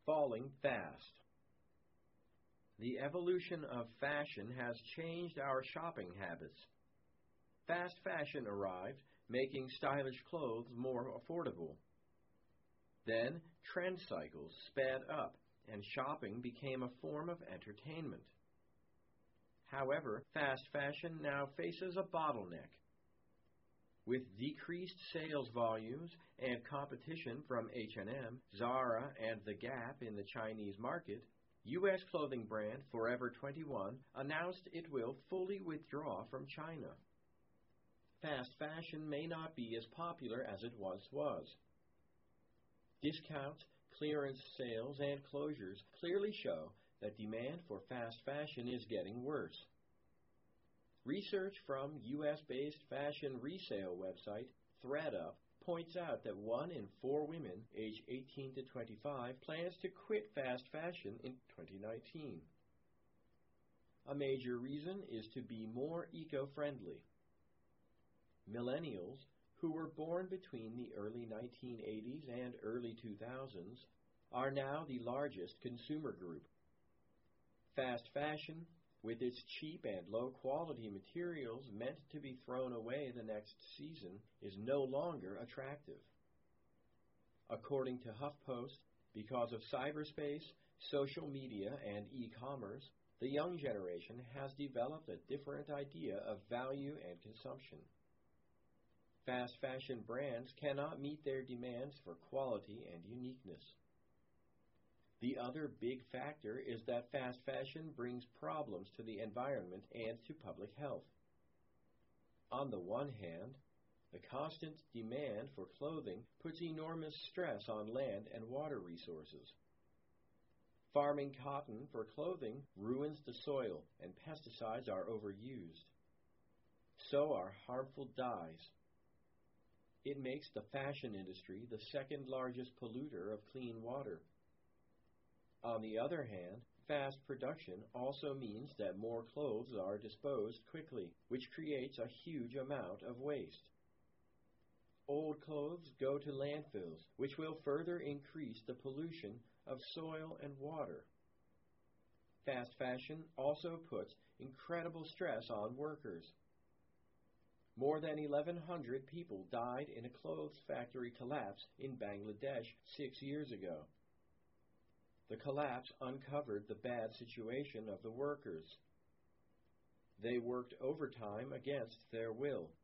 falling fast. The evolution of fashion has changed our shopping habits. Fast fashion arrived, making stylish clothes more affordable. Then trend cycles sped up, and shopping became a form of entertainment. However, fast fashion now faces a bottleneck. With decreased sales volumes and competition from H&M, Zara, and The Gap in the Chinese market, U.S. clothing brand Forever 21 announced it will fully withdraw from China. Fast fashion may not be as popular as it once was. Discounts, clearance sales, and closures clearly show that demand for fast fashion is getting worse. Research from U.S.-based fashion resale website ThredUp points out that 1 in 4 women aged 18 to 25 plans to quit fast fashion in 2019. A major reason is to be more eco-friendly. Millennials, who were born between the early 1980s and early 2000s, are now the largest consumer group. Fast fashion, with its cheap and low-quality materials meant to be thrown away the next season, is no longer attractive. According to HuffPost, because of cyberspace, social media, and e-commerce, the young generation has developed a different idea of value and consumption. Fast fashion brands cannot meet their demands for quality and uniqueness. The other big factor is that fast fashion brings problems to the environment and to public health. On the one hand, the constant demand for clothing puts enormous stress on land and water resources. Farming cotton for clothing ruins the soil, and pesticides are overused. So are harmful dyes. It makes the fashion industry the second largest polluter of clean water. On the other hand, fast production also means that more clothes are disposed quickly, which creates a huge amount of waste. Old clothes go to landfills, which will further increase the pollution of soil and water. Fast fashion also puts incredible stress on workers. More than 1,100 people died in a clothes factory collapse in Bangladesh 6 years ago. The collapse uncovered the bad situation of the workers. They worked overtime against their will.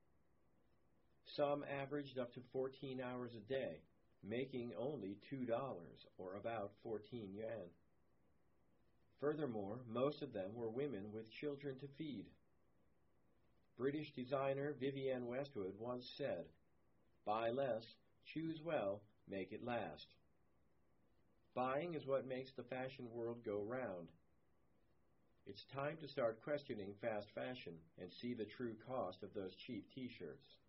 Some averaged up to 14 hours a day, making only $2, or about 14 yuan. Furthermore, most of them were women with children to feed. British designer Vivienne Westwood once said, "Buy less, choose well, make it last." Buying is what makes the fashion world go round. It's time to start questioning fast fashion and see the true cost of those cheap t-shirts.